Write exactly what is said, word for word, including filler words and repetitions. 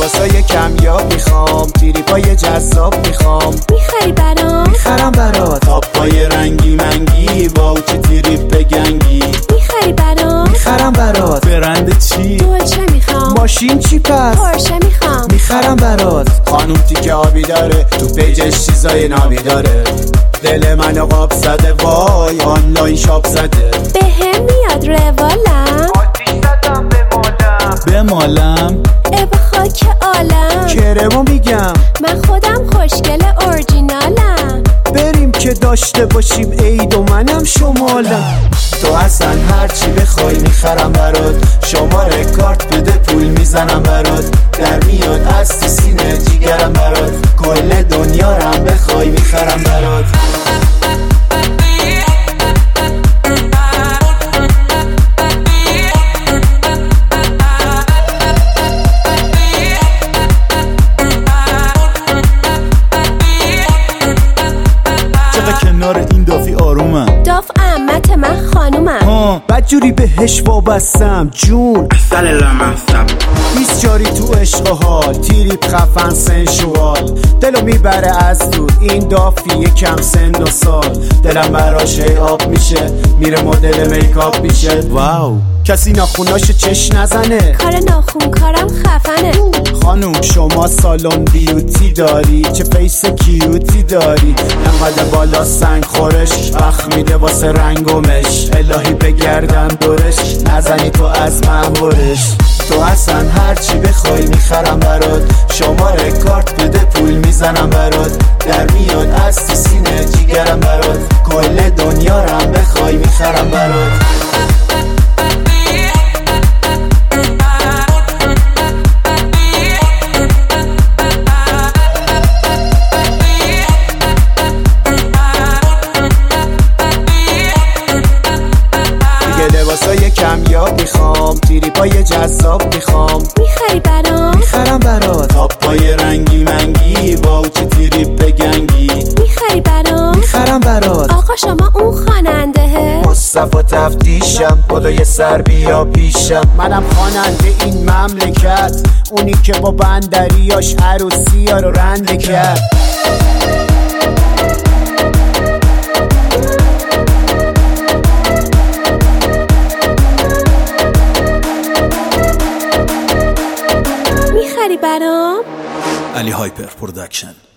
لباسای کمیاب میخوام، تریپای جذاب میخوام. میخری برام؟ میخرم برات. تاپای رنگی منگی، واو چه تریپ گنگی. میخری برام؟ میخرم برات. برند چی؟ دولچه میخوام. ماشین چی پس؟ پورشه میخوام. میخرم برات. خانوم تیکه آبی داره، تو پیجش چیزای نابی داره. دل منو قاب زده، وای آنلاین شاپ زده. به هم میاد روالم، آتیش زدم به مالم. به مالم ای به خاک عالم. کرمو میگم من خودم خوشگل اورجینالم. بریم که داشته باشیم عید و منم شمالم. تو اصلا هرچی بخوای میخرم برات. شماره کارت بده پول میزنم برات. در میاد از تو سینه جیگرم برات. کل دنیا رم بخوای میخرم برات. کنار این دافی آرومم. داف عمت من خانومم. بدجوری بهش وابستم جون سلامستم. بیست جاری تو عشق و حال، تیریپ خفن سنشوال. دلو میبره از دور این دافی یکم سن و سال. دلم براش آب میشه، میره مدل میکاپ میشه. واو کسی ناخوناشو چش نزنه، کار ناخون کارم خفنه. خانوم شما سالن بیوتی داری، چه فیس کیوتی داری. انقدر بالا سنگ خورش، بخ میده واسه رنگومش. الهی بگردم دورش، نزنی تو از من برش. تو اصلا هرچی بخوای میخرم برات. شماره کارت بده پول میزنم برات. در میاد از تو سینه جیگرم برات. کل دنیا رم بخوای میخرم برات. لباسای کمیاب میخوام، تریپای جذاب میخوام. میخری برام؟ میخرم برات. تاپای رنگی منگی، واو چه تریپ گنگی. میخری برام؟ میخرم برات. آقا شما اون خواننده؟ مصطفی تفتیشم، بالای سر بیا پیشم. منم خواننده این مملکت، اونی که با بندریاش عروسی ها رو رنده کرد. میخری برام؟ علی هایپر پرودکشن.